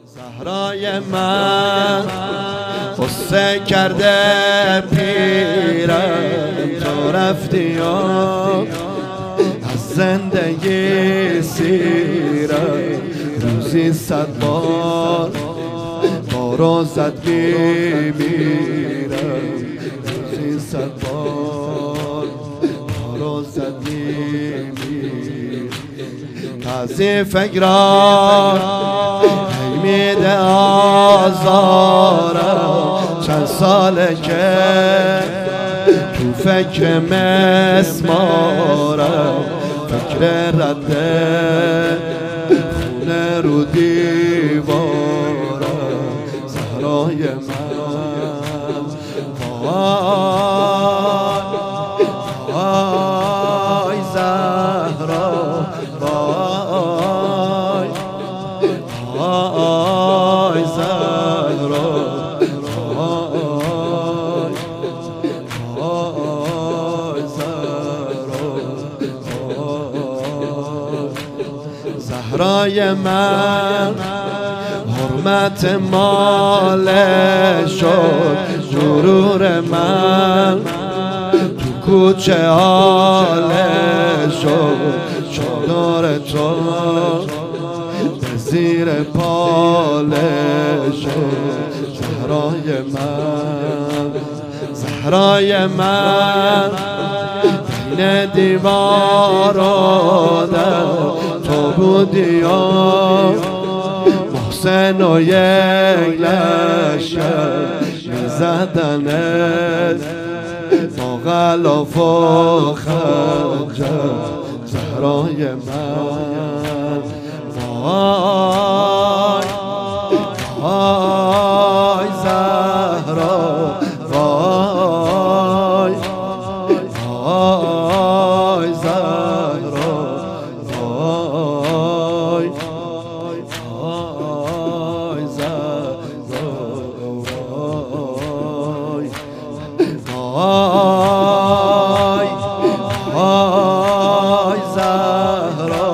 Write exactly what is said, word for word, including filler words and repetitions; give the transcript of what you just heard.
زهرای من قصه کرده پیرم، تو رفتی و از زندگی سیرم. روزی صد بار بارو زد میمیرم، روزی صد بار بارو زد میمیرم. از این فکران میده آزارم، چند ساله که تو فکر مسمارم. فکر رد خونه رو دیوارم. زهرای من وای زهرا، وای وای زهرا، وای وای زهرا. زهرای من حرمت مال شد، غرور من تو کوچه حاله شد. چادر تو به زیر پاله شد. زهرای من، زهرای من بین دیوار و در تو بودی و محسن و یک لشکر میزدنت با غلاف و خنجر. زهرای من وای وای زهرا، وای وای زهرا، وای وای زهرا، وای وای وای زهرا.